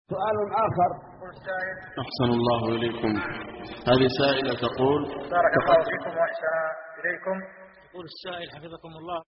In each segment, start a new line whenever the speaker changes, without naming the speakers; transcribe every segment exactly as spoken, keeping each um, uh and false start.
سؤال آخر.
أحسن الله إليكم. هذه سائلة تقول:
بارك الله فيكم وأحسن إليكم.
يقول السائل حفظكم الله: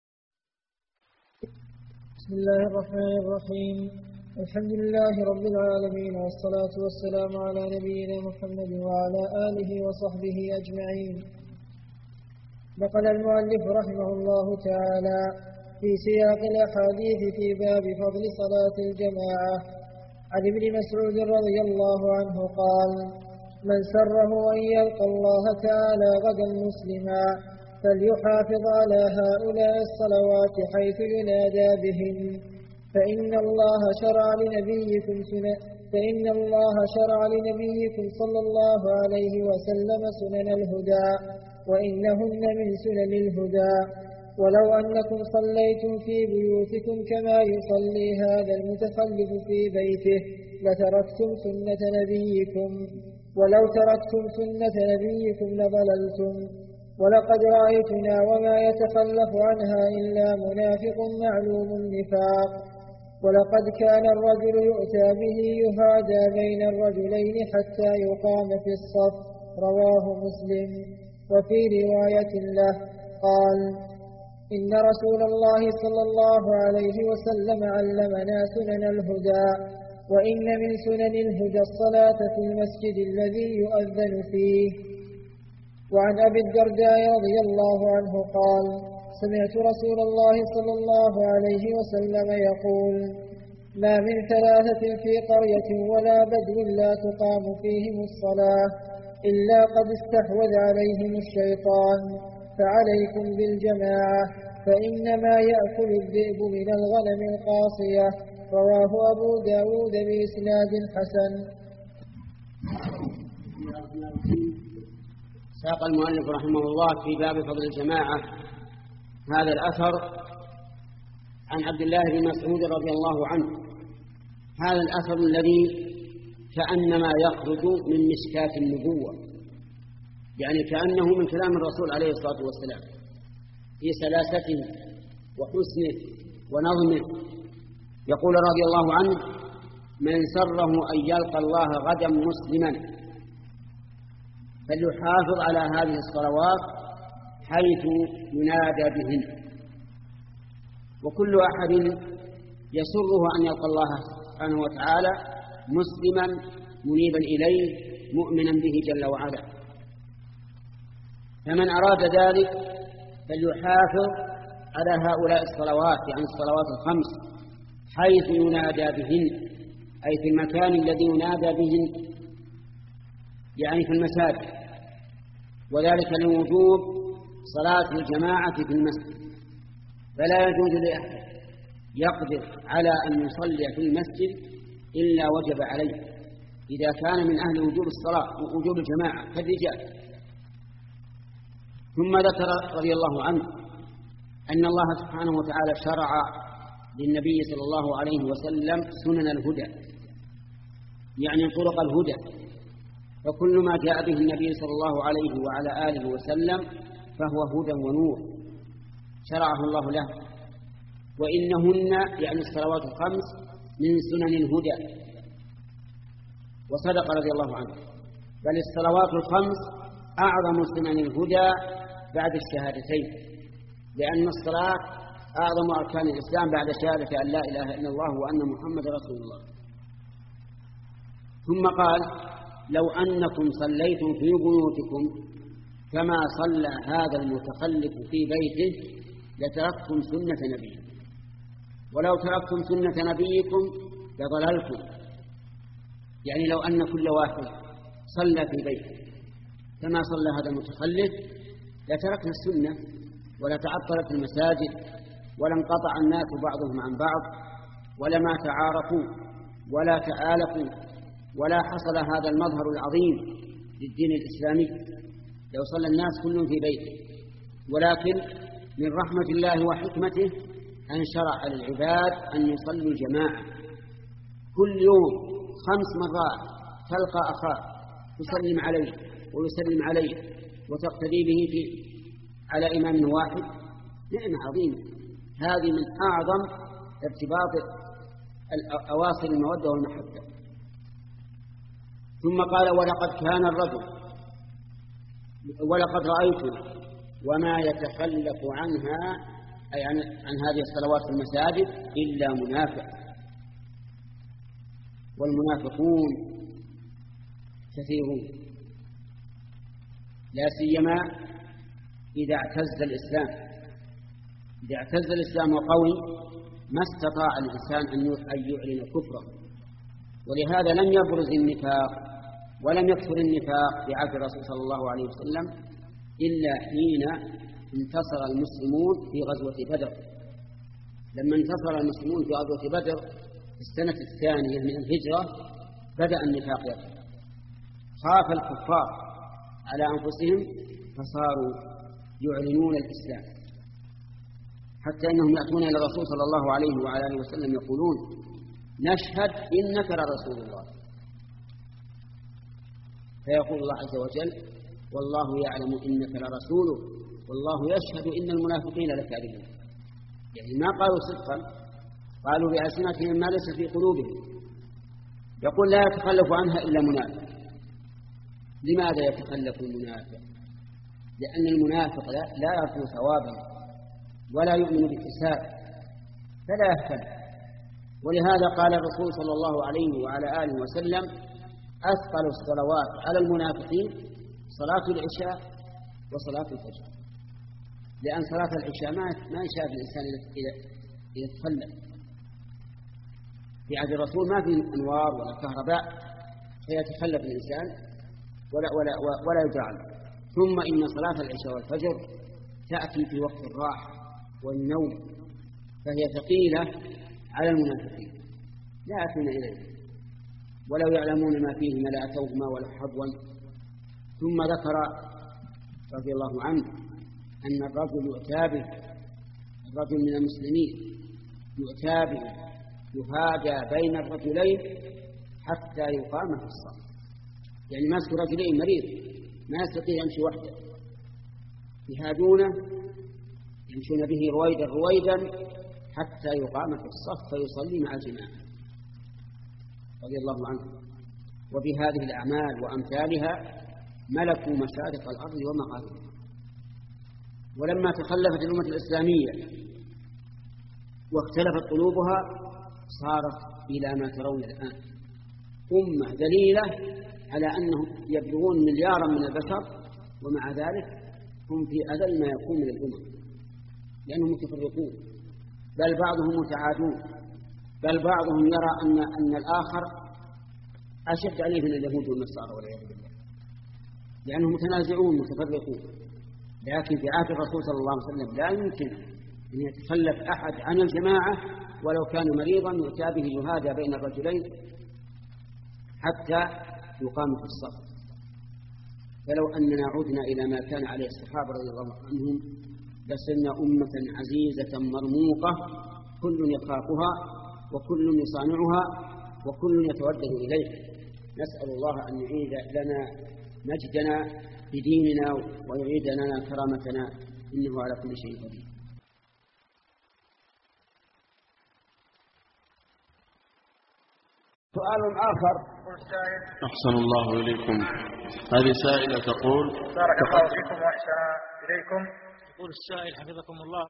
بسم الله الرحمن الرحيم. الحمد لله رب العالمين، والصلاة والسلام على نبينا محمد وعلى آله وصحبه أجمعين. نقل المؤلف رحمه الله تعالى في سياق الأحاديث في باب فضل صلاة الجماعة عن ابن مسعود رضي الله عنه قال: من سره أن يلقى الله تعالى غدا مسلما فليحافظ على هؤلاء الصلوات حيث ينادى بهن، فإن الله شرع لنبيكم سنن فإن الله شرع لنبيكم صلى الله عليه وسلم سنن الهدى، وإنهن من سنن الهدى. ولو أنكم صليتم في بيوتكم كما يصلي هذا المتخلف في بيته لتركتم سنة نبيكم، ولو تركتم سنة نبيكم لضللتم. ولقد رأيتنا وما يتخلف عنها إلا منافق معلوم النفاق. ولقد كان الرجل يؤتى به يهادى بين الرجلين حتى يقام في الصف، رواه مسلم. وفي رواية له قال: إن رسول الله صلى الله عليه وسلم علمنا سنن الهدى، وإن من سنن الهدى الصلاة في المسجد الذي يؤذن فيه. وعن أبي الدرداء رضي الله عنه قال: سمعت رسول الله صلى الله عليه وسلم يقول: ما من ثلاثة في قرية ولا بدو لا تقام فيهم الصلاة إلا قد استحوذ عليهم الشيطان، فعليكم بالجماعة فإنما يأكل الذئب من الغنم القاصية. رواه أبو داود بإسناد حسن.
ساق المؤلف رحمه الله في باب فضل الجماعة هذا الأثر عن عبد الله بن مسعود رضي الله عنه. هذا الأثر الذي كأنما يخرج من مشكاة النبوة، يعني كأنه من كلام الرسول عليه الصلاة والسلام في سلاسته وحسنه ونظمه. يقول رضي الله عنه: من سره أن يلقى الله غدا مسلما فليحافظ على هذه الصلوات حيث ينادى بهن. وكل أحد يسره أن يلقى الله سبحانه وتعالى مسلما منيبا إليه مؤمنا به جل وعلا. فمن أراد ذلك فليحافظ على هؤلاء الصلوات، يعني الصلوات الخمس، حيث ينادى بهن، أي في المكان الذي ينادى بهن، يعني في المساجد، وذلك لوجوب صلاة الجماعة في المسجد. فلا يجوز لأحد يقدر على أن يصلي في المسجد إلا وجب عليه إذا كان من أهل وجوب الصلاة ووجوب الجماعة كالرجال. ثم ذكر رضي الله عنه أن الله سبحانه وتعالى شرع للنبي صلى الله عليه وسلم سنن الهدى، يعني طرق الهدى. فكل ما جاء به النبي صلى الله عليه وعلى آله وسلم فهو هدى ونور شرعه الله له، وإنهن يعني الصلوات الخمس من سنن الهدى. وصدق رضي الله عنه، بل الصلوات الخمس أعظم سنن الهدى بعد الشهادتين، لأن الصلاة أعظم أركان الإسلام بعد شهادة أن لا إله إلا الله وأن محمد رسول الله. ثم قال: لو أنكم صليتم في بيوتكم كما صلى هذا المتخلف في بيته لتركتم سنة نبيكم، ولو تركتم سنة نبيكم لضللتم. يعني لو أن كل واحد صلى في بيته كما صلى هذا المتخلف لتركنا السنة ولتعطلت المساجد ولانقطع الناس بعضهم عن بعض ولما تعارفوا ولا تآلفوا ولا حصل هذا المظهر العظيم للدين الإسلامي لو صلى الناس كلهم في بيته. ولكن من رحمة الله وحكمته أن شرع للعباد أن يصلوا جماعة كل يوم خمس مرات، تلقى أخاك تسلم عليه ويسلم عليه وتقتدي به في على إمام واحد، نعمة عظيمة. هذه من أعظم ارتباط أواصر المودة والمحبة. ثم قال ولقد كان الرجل ولقد رأيت وما يتخلف عنها أي عن, عن هذه الصلوات في المساجد إلا منافق، والمنافقون كثيرون لا سيما إذا اعتز الإسلام. إذا اعتز الإسلام وقوي ما استطاع الإنسان أن يعلن كفره، ولهذا لم يبرز النفاق ولم يكثر النفاق في عهد الرسول صلى الله عليه وسلم إلا حين انتصر المسلمون في غزوة بدر. لما انتصر المسلمون في غزوة بدر في السنة الثانية من الهجرة بدأ النفاق يظهر، خاف الكفار على أنفسهم فصاروا يعلنون الإسلام، حتى إنهم يأتون إلى الرسول صلى الله عليه وعلى آله وسلم يقولون نشهد إنك لرسول الله، فيقول الله عز وجل والله يعلم إنك لرسوله والله يشهد إن المنافقين لكاذبون. يعني ما قالوا صدقا، قالوا بألسنتهم ما ليس في قلوبهم. يقول لا يتخلف عنها إلا منافق. لماذا يتخلف المنافق؟ لأن المنافق لا, لا يرجو ثوابا ولا يؤمن باكتساب فلا يهتم. ولهذا قال الرسول صلى الله عليه وعلى آله وسلم أثقل الصلوات على المنافقين صلاة العشاء وصلاة الفجر، لأن صلاة العشاء ما يشاء الإنسان إذا تخلف. في عهد الرسول ما في أنوار ولا كهرباء فيتخلف الإنسان ولا, ولا, ولا يجعل. ثم إن صلاة العشاء والفجر تأتي في وقت الراحة والنوم، فهي ثقيلة على المنافقين لا يأتون إليه، ولو يعلمون ما فيهما لأتوهما ولا حظوا. ثم ذكر رضي الله عنه أن الرجل يؤتى به، الرجل من المسلمين يؤتى به يهادى بين الرجلين حتى يقام في الصف. يعني ماسك رجلين مريض ما يستطيع يمشي وحده، يهادونه يمشون به رويدا رويدا حتى يقام في الصف فيصلي مع الجماعة رضي الله عنه. وبهذه الأعمال وأمثالها ملكوا مشارق الأرض ومغاربها. ولما تخلفت الأمة الإسلامية واختلفت قلوبها صارت إلى ما ترون الآن أمة دليلة على أنهم يبلغون مليارا من البشر، ومع ذلك هم في أذل ما يكون من الأمم، لأنهم متفرقون، بل بعضهم متعادون، بل بعضهم يرى أن, أن الآخر أشد عليه من اليهود والنصارى والعياذ بالله، لأنهم متنازعون متفرقون. لكن في عهد الرسول صلى الله عليه وسلم لا يمكن أن يتخلف أحد عن الجماعة ولو كان مريضا يؤتى به يهادى بين الرجلين حتى يقام في الصف. فلو أننا عدنا إلى ما كان عليه الصحابة رضي الله عنهم لصرنا أمة عزيزة مرموقة كل يخافها وكل يصانعها وكل يتودد إليه. نسأل الله أن يعيد لنا مجدنا بديننا ويعيد لنا كرامتنا إنه على كل شيء قدير. سؤال آخر.
أحسن الله إليكم. هذه سائلة تقول
بارك الله فيكم وأحسن إليكم.
يقول السائل حفظكم الله: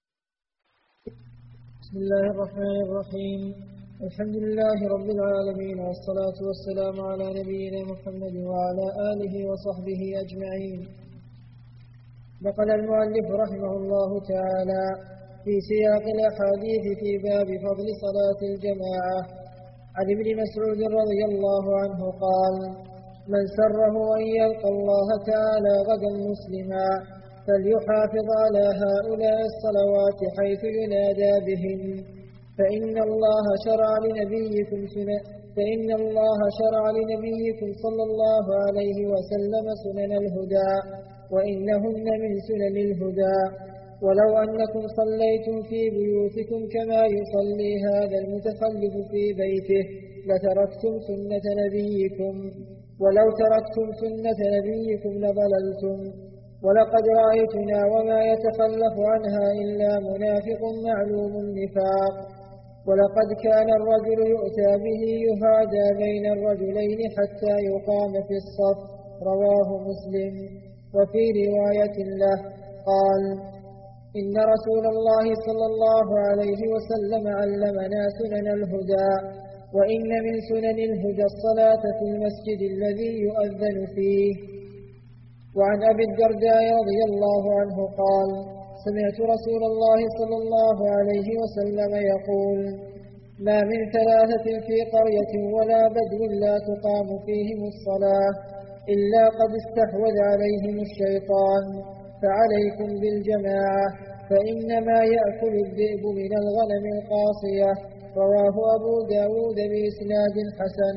بسم الله الرحمن الرحيم، الحمد لله رب العالمين، والصلاة والسلام على نبينا محمد وعلى آله وصحبه أجمعين. نقل المؤلف رحمه الله تعالى في سياق الأحاديث في باب فضل صلاة الجماعة عن ابن مسعود رضي الله عنه قال: من سره أن يلقى الله تعالى غدا مسلما فليحافظ على هؤلاء الصلوات حيث ينادى بهن، فإن الله شرع لنبيكم سنن فإن الله شرع لنبيكم صلى الله عليه وسلم سنن الهدى، وإنهن من سنن الهدى. ولو أنكم صليتم في بيوتكم كما يصلي هذا المتخلف في بيته لتركتم سنة نبيكم، ولو تركتم سنة نبيكم لضللتم. ولقد رأيتنا وما يتخلف عنها إلا منافق معلوم النفاق. ولقد كان الرجل يؤتى به يهادى بين الرجلين حتى يقام في الصف. رواه مسلم. وفي رواية له قال: إن رسول الله صلى الله عليه وسلم علمنا سنن الهدى، وإن من سنن الهدى الصلاة في المسجد الذي يؤذن فيه. وعن أبي الدرداء رضي الله عنه قال: سمعت رسول الله صلى الله عليه وسلم يقول: ما من ثلاثة في قرية ولا بدو لا تقام فيهم الصلاة إلا قد استحوذ عليهم الشيطان، فعليكم بالجماعة فإنما يأكل الذئب من الغنم القاصية. رواه أبو داود بإسناد حسن.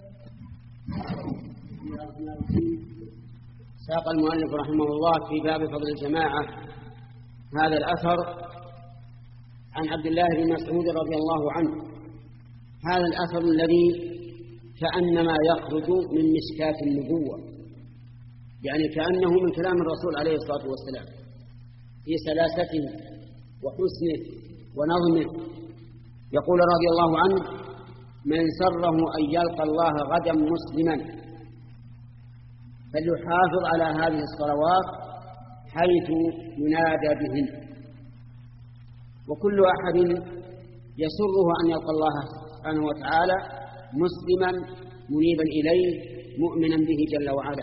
ساق المؤلف رحمه الله في باب فضل الجماعة هذا الأثر عن عبد الله بن مسعود رضي الله عنه. هذا الأثر الذي كأنما يخرج من مشكاة النبوة، يعني كأنه من كلام الرسول عليه الصلاة والسلام في سلاسته وحسنه ونظمه. يقول رضي الله عنه: من سره أن يلقى الله غدا مسلما فليحافظ على هذه الصلوات حيث ينادى بهن. وكل أحد يسره أن يلقى الله سبحانه وتعالى مسلما منيبا إليه مؤمنا به جل وعلا.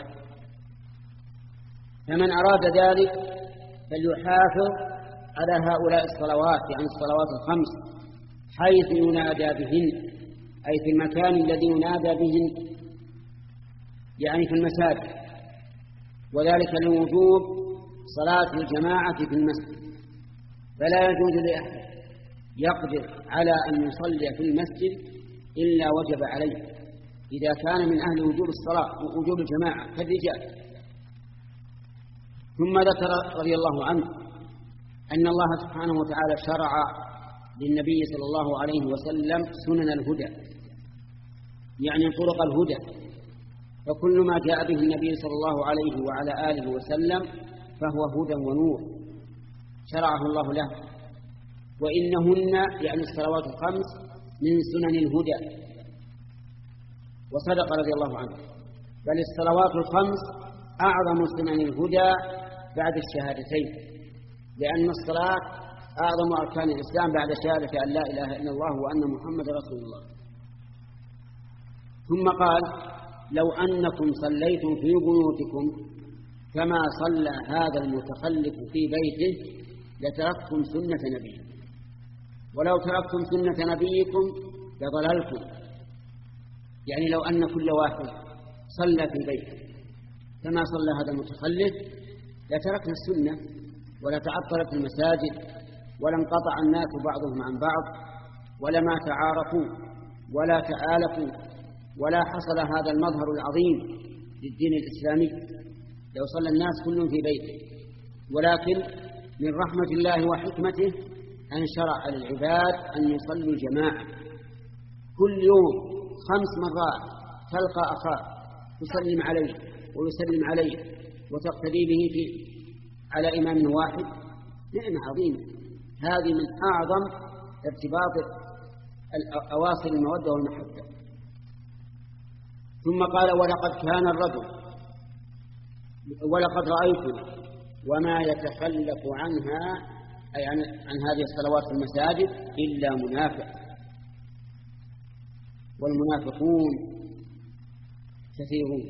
فمن أراد ذلك فليحافظ على هؤلاء الصلوات، يعني الصلوات الخمس، حيث ينادى بهن، أي في المكان الذي ينادى بهن، يعني في المساجد. وذلك لوجوب صلاة الجماعة في المسجد، فلا يجوز لأحد يقدر على أن يصلي في المسجد إلا وجب عليه إذا كان من أهل وجوب الصلاة ووجوب الجماعة كالرجال. ثم ذكر رضي الله عنه أن الله سبحانه وتعالى شرع للنبي صلى الله عليه وسلم سنن الهدى، يعني طرق الهدى، فكل ما جاء به النبي صلى الله عليه وعلى آله وسلم فهو هدى ونور شرعه الله له. وإنهن يعني الصلوات الخمس من سنن الهدى. وصدق رضي الله عنه، بل الصلوات الخمس أعظم سنن الهدى بعد الشهادتين، لأن الصلاة أعظم أركان الإسلام بعد شهادة أن لا إله إلا الله وأن محمد رسول الله. ثم قال: لو أنكم صليتم في بيوتكم كما صلى هذا المتخلف في بيته لتركتم سنة نبيكم، ولو تركتم سنة نبيكم لضللتم. يعني لو أن كل واحد صلى في بيته كما صلى هذا المتخلف لتركنا السنة ولتعطلت المساجد ولانقطع الناس بعضهم عن بعض ولما تعارفوا ولا تآلفوا ولا حصل هذا المظهر العظيم للدين الإسلامي لو صلى الناس كلهم في بيته. ولكن من رحمة الله وحكمته أن شرع للعباد أن يصلوا جماعة كل يوم خمس مرات، تلقى أخاك تسلم عليه ويسلم عليه وتقتدي به في على إمام واحد، نعمة عظيمة. هذه من أعظم ارتباط أواصر المودة والمحبة. ثم قال: ولقد كان الرجل ولقد رأيت وما يتخلف عنها، أي عن, عن هذه الصلوات في المساجد إلا منافق، والمنافقون كثيرون،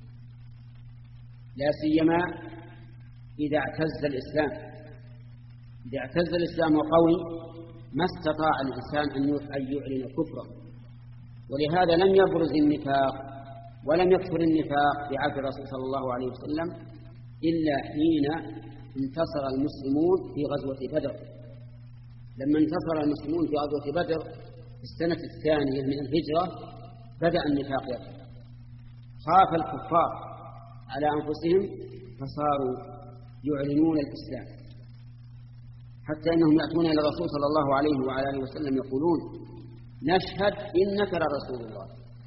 لا سيما إذا اعتز الإسلام. إذا اعتز الإسلام وقوي ما استطاع الإنسان أن يعلن كفره، ولهذا لم يبرز النفاق ولم يكثر النفاق في عهد الرسول صلى الله عليه وسلم إلا حين انتصر المسلمون في غزوة بدر. لما انتصر المسلمون في غزوة بدر في السنة الثانية من الهجرة بدأ النفاق يظهر، خاف الكفار على أنفسهم فصاروا يعلنون الإسلام، حتى إنهم يأتون إلى الرسول صلى الله عليه وعلى آله وسلم يقولون: نشهد إنك لرسول الله.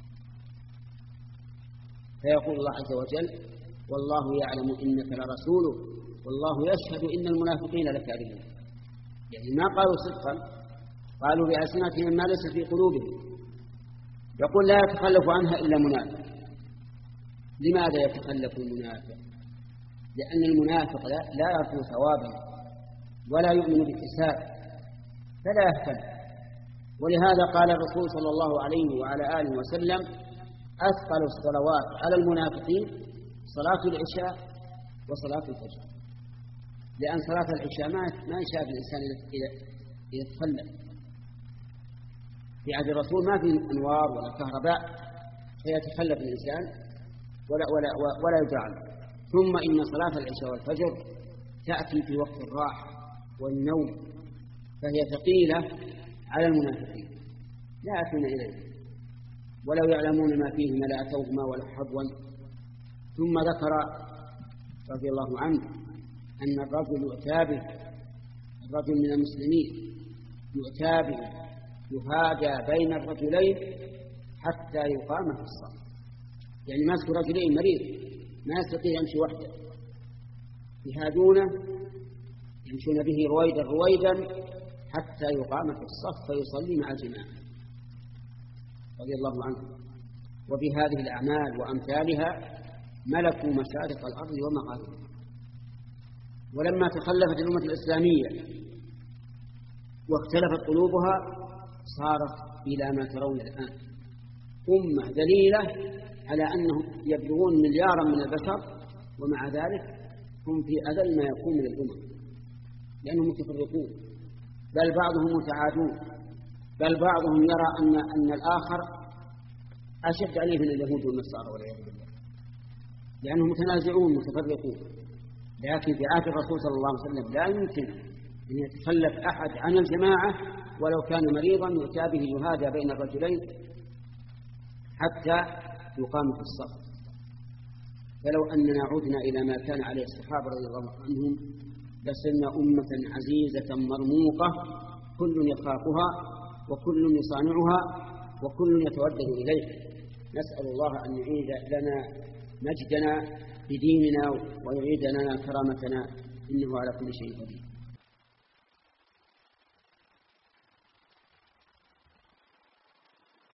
فيقول الله عز وجل: والله يعلم إنك لرسوله والله يشهد إن المنافقين لكاذبون. يعني ما قالوا صدقا، قالوا بألسنتهم ما ليس في قلوبهم. يقول لا يتخلف عنها إلا منافق. لماذا يتخلف المنافق؟ لأن المنافق لا, لا يرجو ثوابا ولا يؤمن بالحساب فلا يهتم. ولهذا قال الرسول صلى الله عليه وعلى آله وسلم أثقل الصلوات على المنافقين صلاة العشاء وصلاة الفجر، لأن صلاة العشاء ما يشاء الإنسان إذا تخلف. في عهد الرسول ما في أنوار ولا كهرباء فيتخلف الإنسان ولا, ولا, ولا يجعل. ثم إن صلاة العشاء والفجر تأتي في وقت الراحة والنوم فهي ثقيلة على المنافقين لا يأتون إليه، ولو يعلمون ما فيهما لأتوهما ولا حظوا. ثم ذكر رضي الله عنه أن الرجل يؤتى به، الرجل من المسلمين يؤتى به يهادى بين الرجلين حتى يقام في الصف. يعني ماسك رجلين مريض ما يستطيع يمشي وحده، يهادونه يمشون به رويدا رويدا حتى يقام في الصف فيصلي مع الجماعة رضي الله عنه. وبهذه الأعمال وأمثالها ملكوا مشارق الأرض ومغاربها. ولما تخلفت الأمة الإسلامية واختلفت قلوبها صارت إلى ما ترون الآن أمة ذليلة على أنهم يبلغون مليارا من البشر ومع ذلك هم في أذل ما يكون من الأمم لأنهم متفرقون، بل بعضهم متعادون، بل بعضهم يرى أن, أن الآخر أشد عليه من اليهود والنصارى والعياذ بالله لأنهم متنازعون متفرقون. لكن في عهد الرسول صلى الله عليه وسلم لا يمكن أن يتخلف أحد عن الجماعة ولو كان مريضا يؤتى به يهادى بين الرجلين حتى يقام في الصف. فلو أننا عدنا إلى ما كان عليه الصحابة رضي الله عنهم لصرنا أمة عزيزة مرموقة كل يخافها وكل يصانعها وكل يتودد إليه. نسأل الله أن يعيد لنا مجدنا بديننا ويعيد لنا كرامتنا إنه على كل شيء قدير.